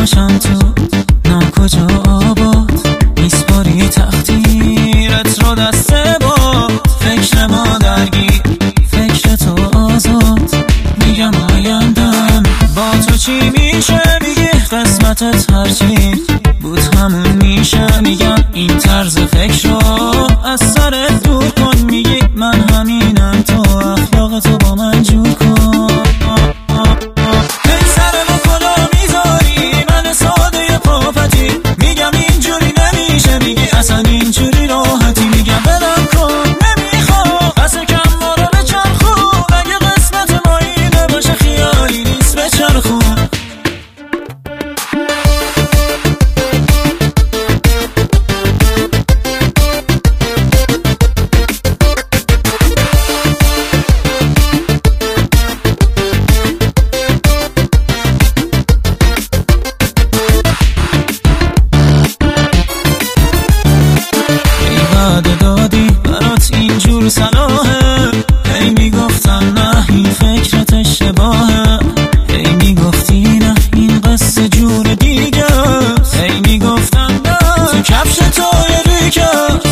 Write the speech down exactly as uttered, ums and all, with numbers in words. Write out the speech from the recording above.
باشم تو ناکجا آباد نیست باری تقدیرت رو دسته باد. فکر ما درگیر فکر تو آزاد میگم آیندم با تو چی میشه. میگی قسمتت هرچی بود همون میشه. میگم این طرز فکر رو از سرت دور کن. میگی من همینم تو اخلاق تو با من جور کن. اصلا اینجوری راحتی میگم بدم کن نمیخوام بس کم ما رو بچرخون. اگه قسمت ما اینه باشه خیالی نیست بچرخون. دادی برات اینجور صلاحه. هی میگفتن نه این فکرت اشتباهه. هی میگفتی نه این قصه جور دیگه. هی میگفتن نه تو کفش تو ریکه.